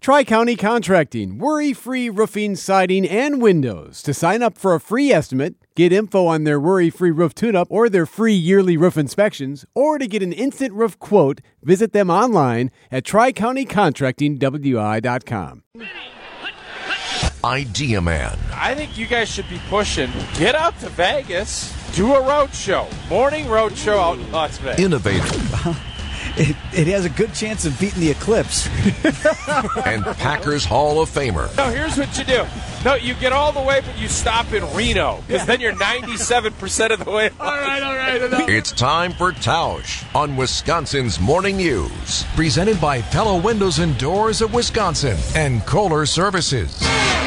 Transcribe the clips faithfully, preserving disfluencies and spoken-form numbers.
Tri-County Contracting, worry-free roofing, siding, and windows. To sign up for a free estimate, get info on their worry-free roof tune-up or their free yearly roof inspections, or to get an instant roof quote, visit them online at tri county contracting w i dot com. Idea Man. I think you guys should be pushing. Get out to Vegas. Do a road show. Morning road show out in Las Vegas. Innovative. It, it has a good chance of beating the Eclipse. And Packers Hall of Famer. No, here's what you do. No, you get all the way, but you stop in Reno, because then you're ninety-seven percent of the way. All right, all right. Enough. It's time for Tausch on Wisconsin's Morning News. Presented by Pella Windows and Doors of Wisconsin and Kohler Services.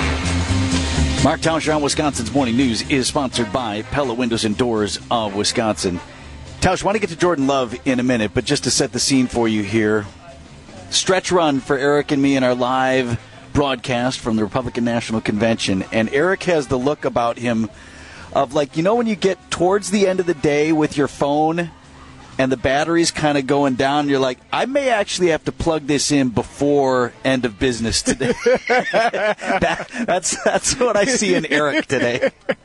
Mark Tausch on Wisconsin's Morning News is sponsored by Pella Windows and Doors of Wisconsin. Tausch, I want to get to Jordan Love in a minute, but just to set the scene for you here, stretch run for Eric and me in our live broadcast from the Republican National Convention, and Eric has the look about him of, like, you know when you get towards the end of the day with your phone and the battery's kind of going down, you're like, I may actually have to plug this in before end of business today. that, that's, that's what I see in Eric today.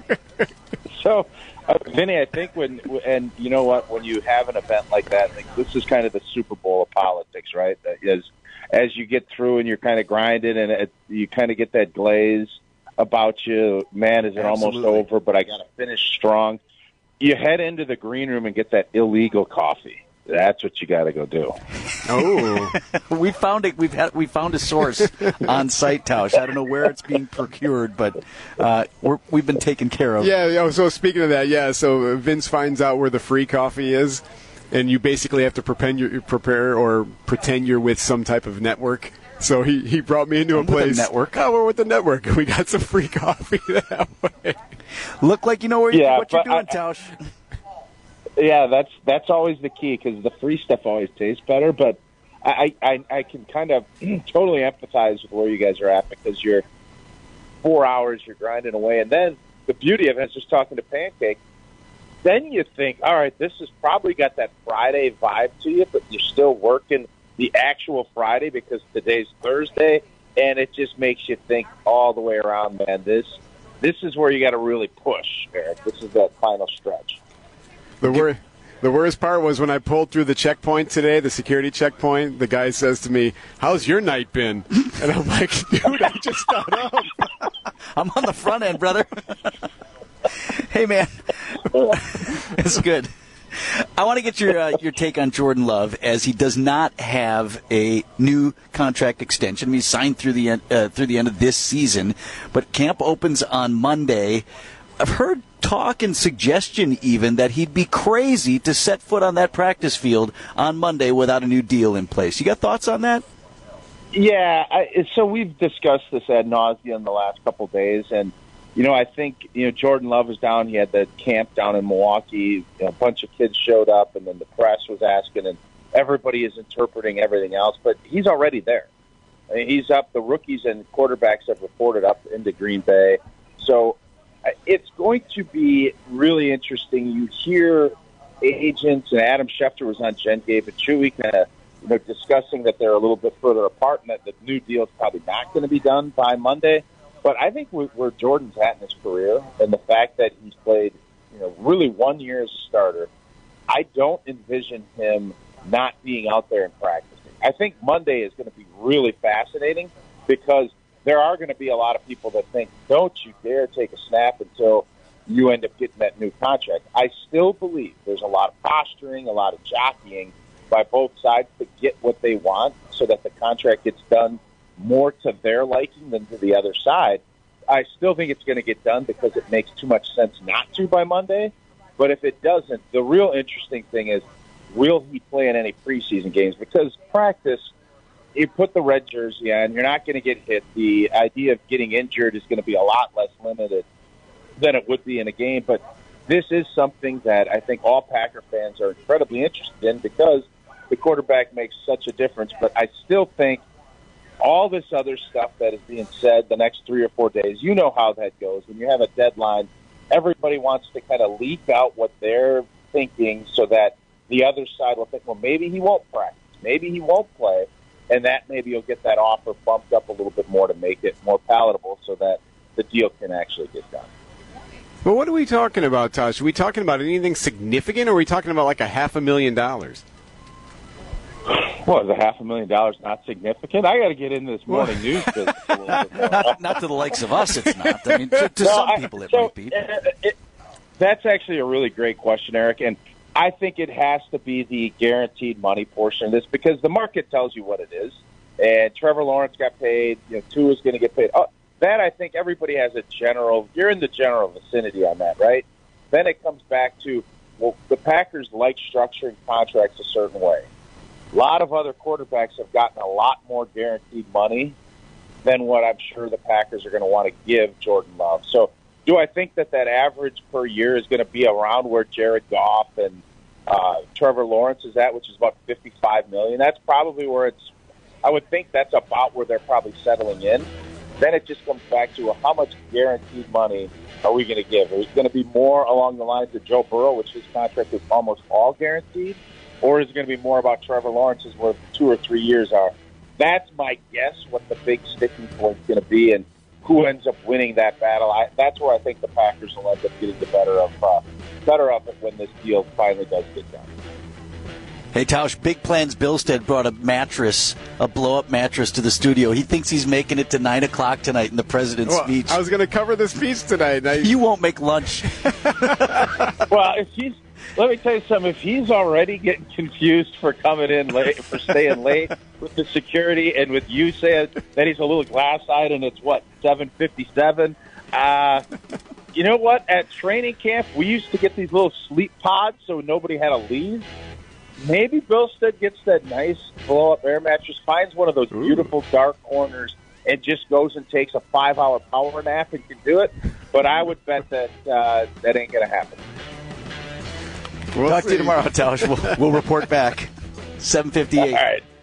So... Uh, Vinny, I think when, and you know what, when you have an event like that, like this is kind of the Super Bowl of politics, right? As, as you get through and you're kind of grinding and it, you kind of get that glaze about you, man, is it Absolutely. almost over, but I got to finish strong. You head into the green room and get that illegal coffee. That's what you got to go do. Oh, we found it. We've had we found a source on site, Tausch. I don't know where it's being procured, but uh, we're, we've been taken care of. Yeah. Oh, so speaking of that, yeah. So Vince finds out where the free coffee is, and you basically have to prepare, your, prepare or pretend you're with some type of network. So he, he brought me into I'm a place. with a network. Oh, we're with the network. We got some free coffee that way. Look like you know where you, Yeah, what you're but doing, I- Tausch. Yeah, that's that's always the key because the free stuff always tastes better. But I, I, I can kind of totally empathize with where you guys are at because you're four hours, you're grinding away. And then the beauty of it is just talking to Pancake, then you think, all right, this has probably got that Friday vibe to you, but you're still working the actual Friday because today's Thursday. And it just makes you think all the way around, man. This, this is where you got to really push, Eric. This is that final stretch. The wor- the worst part was when I pulled through the checkpoint today, the security checkpoint, the guy says to me, how's your night been? And I'm like, dude, I just got up. I'm on the front end, brother. Hey, man. It's good. I want to get your uh, your take on Jordan Love as he does not have a new contract extension. He's signed through the end, uh, through the end of this season, but camp opens on Monday. I've heard talk and suggestion even that he'd be crazy to set foot on that practice field on Monday without a new deal in place. You got thoughts on that? Yeah, I, so we've discussed this ad nauseum the last couple of days, and you know, I think you know Jordan Love was down. He had the camp down in Milwaukee. You know, a bunch of kids showed up, and then the press was asking, and everybody is interpreting everything else. But he's already there. I mean, he's up. The rookies and quarterbacks have reported up into Green Bay, so it's going to be really interesting. You hear agents, and Adam Schefter was on Jen Gabe and Chewy kind of you know, discussing that they're a little bit further apart and that the new deal is probably not going to be done by Monday. But I think where Jordan's at in his career and the fact that he's played you know, really one year as a starter, I don't envision him not being out there and practicing. I think Monday is going to be really fascinating because there are going to be a lot of people that think, don't you dare take a snap until you end up getting that new contract. I still believe there's a lot of posturing, a lot of jockeying by both sides to get what they want so that the contract gets done more to their liking than to the other side. I still think it's going to get done because it makes too much sense not to by Monday. But if it doesn't, the real interesting thing is, will he play in any preseason games? Because practice, you put the red jersey on, you're not going to get hit. The idea of getting injured is going to be a lot less limited than it would be in a game. But this is something that I think all Packer fans are incredibly interested in because the quarterback makes such a difference. But I still think all this other stuff that is being said the next three or four days, you know how that goes. When you have a deadline, everybody wants to kind of leak out what they're thinking so that the other side will think, well, maybe he won't practice. Maybe he won't play. and that maybe you'll get that offer bumped up a little bit more to make it more palatable so that the deal can actually get done. But what are we talking about, Tosh? Are we talking about anything significant, or are we talking about like a half a million dollars? Well, is a half a million dollars not significant? I got to get into this morning news business a little bit more. Not, not to the likes of us, it's not. I mean, to, to No, some I- people it so, might be. uh, it- that's actually a really great question, Eric, and I think it has to be the guaranteed money portion of this because the market tells you what it is. And Trevor Lawrence got paid. You know, Tua is going to get paid. Oh, that I think everybody has a general. You're in the general vicinity on that, right? Then it comes back to well, the Packers like structuring contracts a certain way. A lot of other quarterbacks have gotten a lot more guaranteed money than what I'm sure the Packers are going to want to give Jordan Love. So do I think that that average per year is going to be around where Jared Goff and uh, Trevor Lawrence is at, which is about fifty-five million dollars? That's probably where it's – I would think that's about where they're probably settling in. Then it just comes back to well, how much guaranteed money are we going to give? Is it going to be more along the lines of Joe Burrow, which his contract is almost all guaranteed? Or is it going to be more about Trevor Lawrence's where two or three years are? That's my guess what the big sticking point is going to be and who ends up winning that battle. I, that's where I think the Packers will end up getting the better of uh, better of it when this deal finally does get done. Hey, Tausch, Big Plans Billstead brought a mattress, a blow-up mattress to the studio. He thinks he's making it to nine o'clock tonight in the president's Well, speech. I was going to cover the speech tonight. And I, You won't make lunch. Well, if he's let me tell you something. If he's already getting confused for coming in late, for staying late with the security, and with you saying that he's a little glass-eyed, and it's what seven fifty-seven. Uh, you know what? At training camp, we used to get these little sleep pods, so nobody had to leave. Maybe Billstead gets that nice blow-up air mattress, finds one of those Ooh. beautiful dark corners, and just goes and takes a five-hour power nap and can do it. But I would bet that uh, that ain't going to happen. We'll Talk to see. you tomorrow, Tausch. We'll, we'll report back. seven fifty-eight. All right.